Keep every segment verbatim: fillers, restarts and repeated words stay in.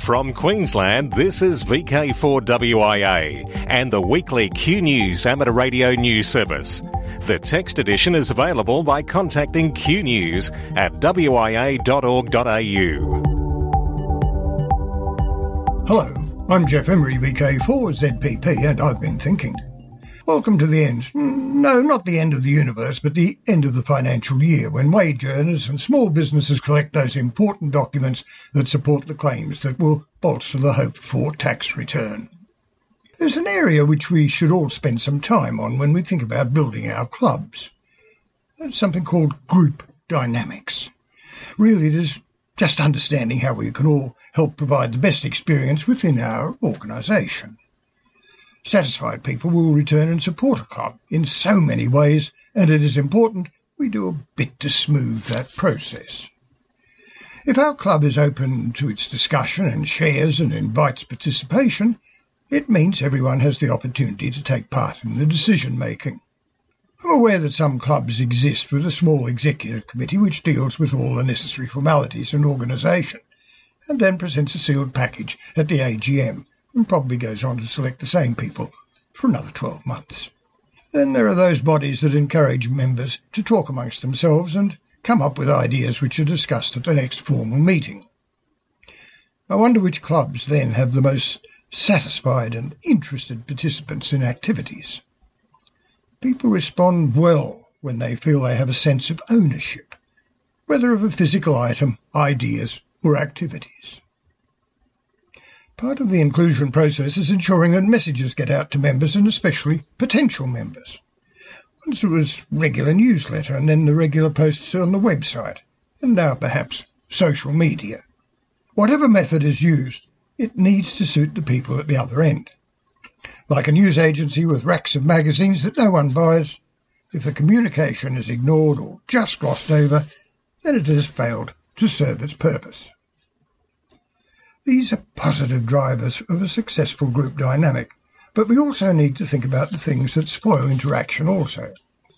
From Queensland, this is V K four W I A and the weekly Q News Amateur Radio News Service. The text edition is available by contacting Q News at w i a dot org dot a u. Hello, I'm Jeff Emery, V K four Z P P, and I've been thinking. Welcome to the end. No, not the end of the universe, but the end of the financial year, when wage earners and small businesses collect those important documents that support the claims that will bolster the hoped-for tax return. There's an area which we should all spend some time on when we think about building our clubs. There's something called group dynamics. Really, it is just understanding how we can all help provide the best experience within our organisation. Satisfied people will return and support a club in so many ways, and it is important we do a bit to smooth that process. If our club is open to its discussion and shares and invites participation, it means everyone has the opportunity to take part in the decision-making. I'm aware that some clubs exist with a small executive committee which deals with all the necessary formalities and organisation, and then presents a sealed package at the A G M, and probably goes on to select the same people for another twelve months. Then there are those bodies that encourage members to talk amongst themselves and come up with ideas which are discussed at the next formal meeting. I wonder which clubs then have the most satisfied and interested participants in activities. People respond well when they feel they have a sense of ownership, whether of a physical item, ideas, or activities. Part of the inclusion process is ensuring that messages get out to members and especially potential members. Once it was regular newsletter and then the regular posts on the website, and now perhaps social media. Whatever method is used, it needs to suit the people at the other end. Like a news agency with racks of magazines that no one buys, if the communication is ignored or just glossed over, then it has failed to serve its purpose. These are positive drivers of a successful group dynamic, but we also need to think about the things that spoil interaction also.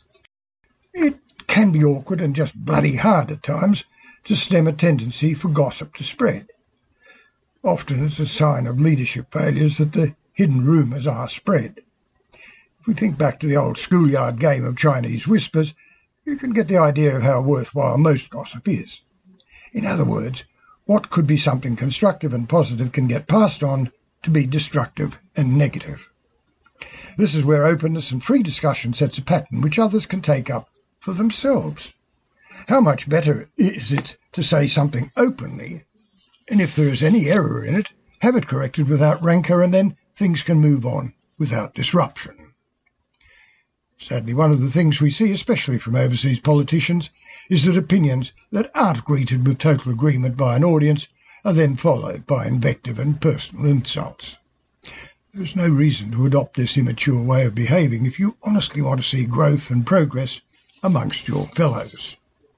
It can be awkward and just bloody hard at times to stem a tendency for gossip to spread. Often it's a sign of leadership failures that the hidden rumours are spread. If we think back to the old schoolyard game of Chinese whispers, you can get the idea of how worthwhile most gossip is. In other words, what could be something constructive and positive can get passed on to be destructive and negative. This is where openness and free discussion sets a pattern which others can take up for themselves. How much better is it to say something openly, and if there is any error in it, have it corrected without rancour, and then things can move on without disruption. Sadly, one of the things we see, especially from overseas politicians, is that opinions that aren't greeted with total agreement by an audience are then followed by invective and personal insults. There is no reason to adopt this immature way of behaving if you honestly want to see growth and progress amongst your fellows.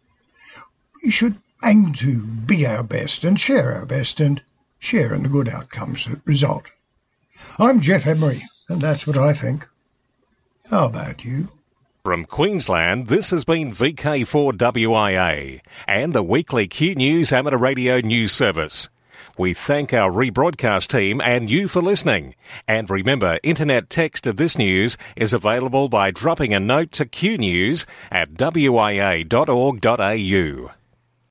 We should aim to be our best and share our best and share in the good outcomes that result. I'm Jeff Emery, and that's what I think. How about you? From Queensland, this has been V K four W I A and the weekly Q News Amateur Radio News Service. We thank our rebroadcast team and you for listening. And remember, internet text of this news is available by dropping a note to Q News at w i a dot org dot a u.